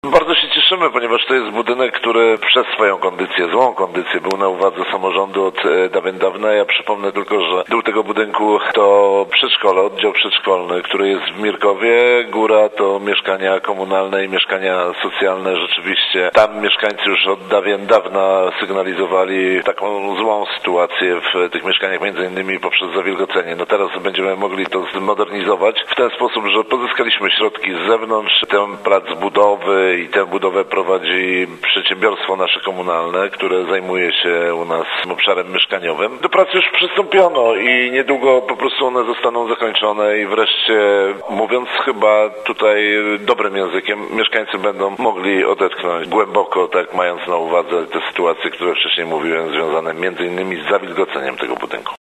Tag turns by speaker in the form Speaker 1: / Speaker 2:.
Speaker 1: Bardzo się cieszymy, ponieważ to jest budynek, który przez swoją kondycję, złą kondycję, był na uwadze samorządu od dawien dawna. Ja przypomnę tylko, że dół tego budynku to przedszkole, oddział przedszkolny, który jest w Mirkowie. Góra to mieszkania komunalne i mieszkania socjalne. Rzeczywiście tam mieszkańcy już od dawien dawna sygnalizowali taką złą sytuację w tych mieszkaniach, między innymi poprzez zawilgocenie. No teraz będziemy mogli to zmodernizować w ten sposób, że pozyskaliśmy środki z zewnątrz. Ten plac budowy i tę budowę prowadzi przedsiębiorstwo nasze komunalne, które zajmuje się u nas obszarem mieszkaniowym. Do pracy już przystąpiono i niedługo po prostu one zostaną zakończone i wreszcie, mówiąc chyba tutaj dobrym językiem, mieszkańcy będą mogli odetchnąć głęboko, tak mając na uwadze te sytuacje, które wcześniej mówiłem, związane między innymi z zawilgoceniem tego budynku.